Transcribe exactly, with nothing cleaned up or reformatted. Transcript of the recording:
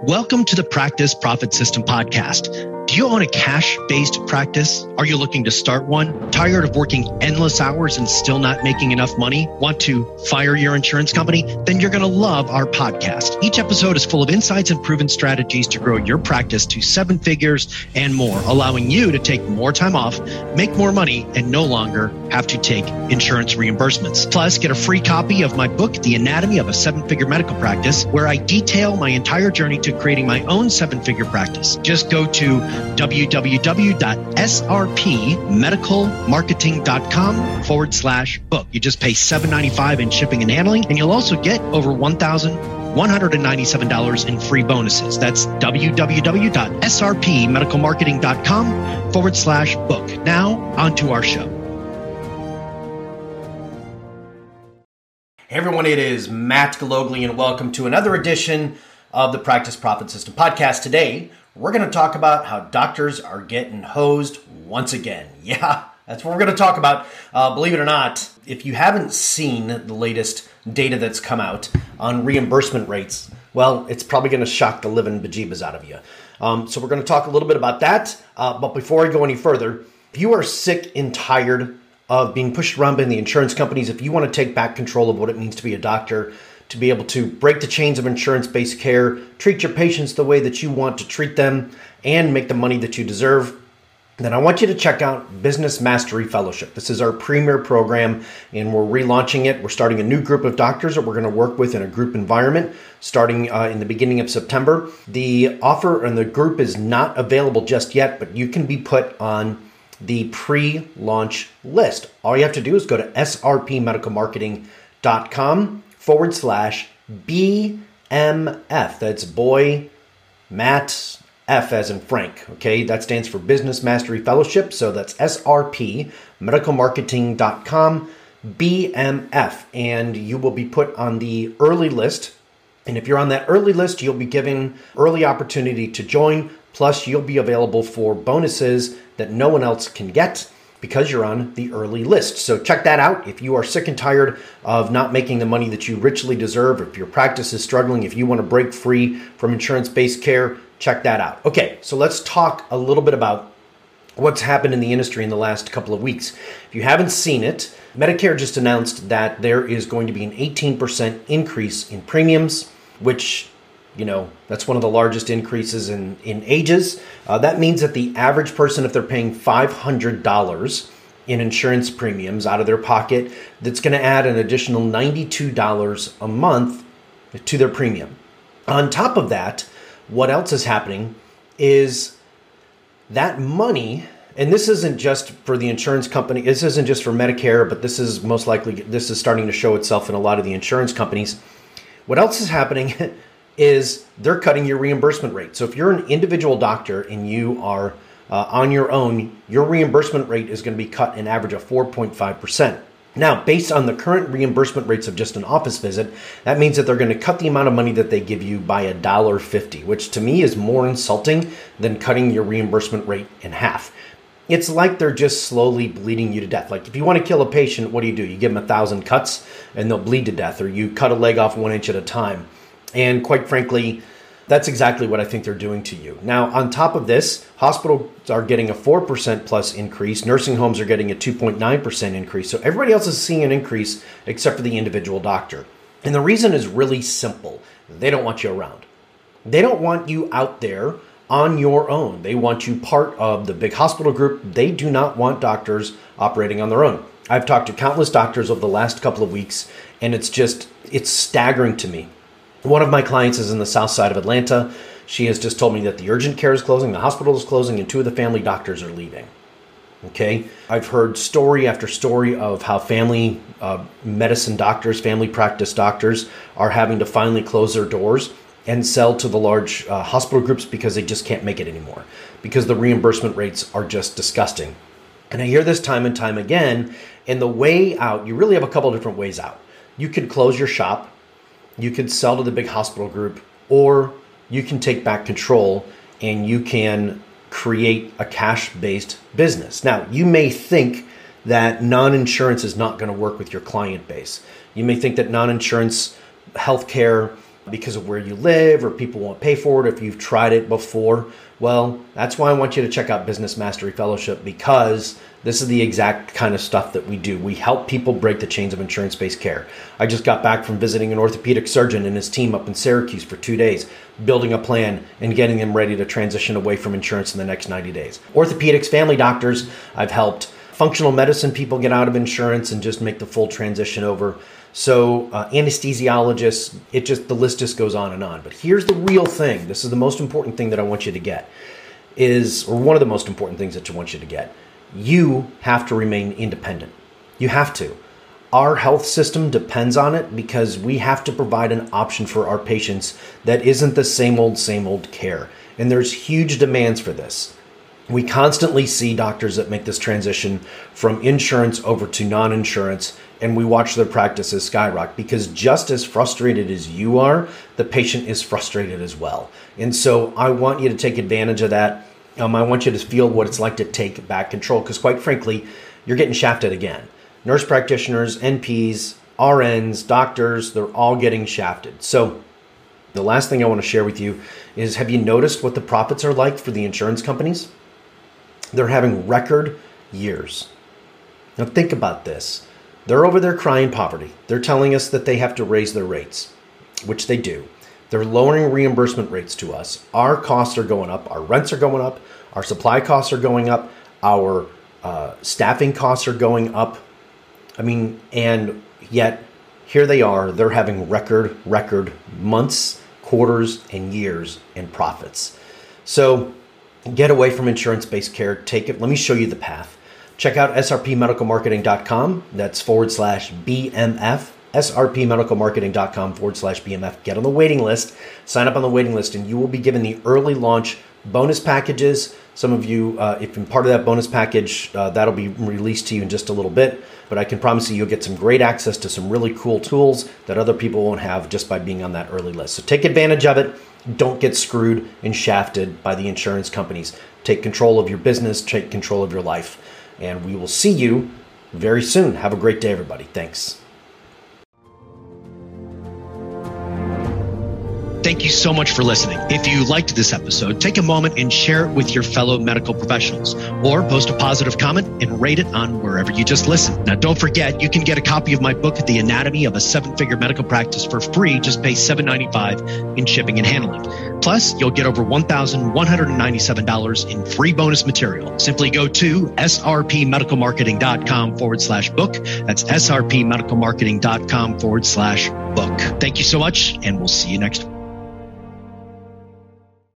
Welcome to the Practice Profit System podcast. Do you own a cash-based practice? Are you looking to start one? Tired of working endless hours and still not making enough money? Want to fire your insurance company? Then you're going to love our podcast. Each episode is full of insights and proven strategies to grow your practice to seven figures and more, allowing you to take more time off, make more money, and no longer have to take insurance reimbursements. Plus, get a free copy of my book, The Anatomy of a Seven-Figure Medical Practice, where I detail my entire journey to creating my own seven-figure practice. Just go to www.srpmedicalmarketing.com forward slash book. You just pay seven dollars and ninety-five cents in shipping and handling, and you'll also get over one thousand one hundred ninety-seven dollars in free bonuses. That's www.srpmedicalmarketing.com forward slash book. Now, on to our show. Hey everyone, it is Matt Galogli, and welcome to another edition of the Practice Profit System podcast. Today, we're going to talk about how doctors are getting hosed once again. Yeah, that's what we're going to talk about. Uh, believe it or not, if you haven't seen the latest data that's come out on reimbursement rates, well, it's probably going to shock the living bejeebas out of you. Um, so we're going to talk a little bit about that. Uh, but before I go any further, if you are sick and tired of being pushed around by the insurance companies, if you want to take back control of what it means to be a doctor, to be able to break the chains of insurance-based care, treat your patients the way that you want to treat them, and make the money that you deserve, then I want you to check out Business Mastery Fellowship. This is our premier program, and we're relaunching it. We're starting a new group of doctors that we're going to work with in a group environment starting uh, in the beginning of September. The offer and the group is not available just yet, but you can be put on the pre-launch list. All you have to do is go to srpmedicalmarketing.com forward slash B M F. That's boy, Matt, F as in Frank. Okay, that stands for Business Mastery Fellowship. So that's srpmedicalmarketing.com B M F. And you will be put on the early list. And if you're on that early list, you'll be given early opportunity to join. Plus, you'll be available for bonuses that no one else can get because you're on the early list. So check that out. If you are sick and tired of not making the money that you richly deserve, if your practice is struggling, if you want to break free from insurance-based care, check that out. Okay, so let's talk a little bit about what's happened in the industry in the last couple of weeks. If you haven't seen it, Medicare just announced that there is going to be an eighteen percent increase in premiums, which, you know, that's one of the largest increases in, in ages. Uh, that means that the average person, if they're paying five hundred dollars in insurance premiums out of their pocket, that's going to add an additional ninety-two dollars a month to their premium. On top of that, what else is happening is that money, and this isn't just for the insurance company, this isn't just for Medicare, but this is most likely, this is starting to show itself in a lot of the insurance companies. What else is happening is they're cutting your reimbursement rate. So if you're an individual doctor and you are uh, on your own, your reimbursement rate is going to be cut an average of four point five percent. Now, based on the current reimbursement rates of just an office visit, that means that they're going to cut the amount of money that they give you by one dollar fifty, which to me is more insulting than cutting your reimbursement rate in half. It's like they're just slowly bleeding you to death. Like if you want to kill a patient, what do you do? You give them a thousand cuts and they'll bleed to death, or you cut a leg off one inch at a time. And quite frankly, that's exactly what I think they're doing to you. Now, on top of this, hospitals are getting a four percent plus increase. Nursing homes are getting a two point nine percent increase. So everybody else is seeing an increase except for the individual doctor. And the reason is really simple. They don't want you around. They don't want you out there on your own. They want you part of the big hospital group. They do not want doctors operating on their own. I've talked to countless doctors over the last couple of weeks, and it's just, it's staggering to me. One of my clients is in the south side of Atlanta. She has just told me that the urgent care is closing, the hospital is closing, and two of the family doctors are leaving. Okay? I've heard story after story of how family uh, medicine doctors, family practice doctors are having to finally close their doors and sell to the large uh, hospital groups because they just can't make it anymore, because the reimbursement rates are just disgusting. And I hear this time and time again, and the way out, you really have a couple of different ways out. You could close your shop, you could sell to the big hospital group, or you can take back control and you can create a cash-based business. Now, you may think that non-insurance is not going to work with your client base. You may think that non-insurance healthcare because of where you live or people won't pay for it if you've tried it before. Well, that's why I want you to check out Business Mastery Fellowship, because this is the exact kind of stuff that we do. We help people break the chains of insurance-based care. I just got back from visiting an orthopedic surgeon and his team up in Syracuse for two days, building a plan and getting them ready to transition away from insurance in the next ninety days. Orthopedics, family doctors, I've helped functional medicine people get out of insurance and just make the full transition over. So uh, anesthesiologists, it just, the list just goes on and on. But here's the real thing. This is the most important thing that I want you to get is, or one of the most important things that I want you to get. You have to remain independent. You have to. Our health system depends on it because we have to provide an option for our patients that isn't the same old, same old care. And there's huge demands for this. We constantly see doctors that make this transition from insurance over to non-insurance, and we watch their practices skyrocket because just as frustrated as you are, the patient is frustrated as well. And so I want you to take advantage of that. Um, I want you to feel what it's like to take back control because, quite frankly, you're getting shafted again. Nurse practitioners, N Ps, R Ns, doctors, they're all getting shafted. So the last thing I want to share with you is, have you noticed what the profits are like for the insurance companies? They're having record years. Now think about this. They're over there crying poverty. They're telling us that they have to raise their rates, which they do. They're lowering reimbursement rates to us. Our costs are going up. Our rents are going up. Our supply costs are going up. Our uh, staffing costs are going up. I mean, and yet here they are. They're having record, record months, quarters, and years in profits. So get away from insurance-based care. Take it. Let me show you the path. Check out S R P medical marketing dot com. That's forward slash B M F. S R P medical marketing dot com forward slash B M F. Get on the waiting list. Sign up on the waiting list, and you will be given the early launch bonus packages. Some of you, uh, if you're part of that bonus package, uh, that'll be released to you in just a little bit. But I can promise you, you'll get some great access to some really cool tools that other people won't have just by being on that early list. So take advantage of it. Don't get screwed and shafted by the insurance companies. Take control of your business, take control of your life. And we will see you very soon. Have a great day, everybody. Thanks. Thank you so much for listening. If you liked this episode, take a moment and share it with your fellow medical professionals, or post a positive comment and rate it on wherever you just listened. Now, don't forget, you can get a copy of my book, The Anatomy of a Seven-Figure Medical Practice, for free. Just pay seven dollars and ninety-five cents in shipping and handling. Plus, you'll get over one thousand one hundred ninety-seven dollars in free bonus material. Simply go to S R P medical marketing dot com forward slash book. That's S R P medical marketing dot com forward slash book. Thank you so much, and we'll see you next week.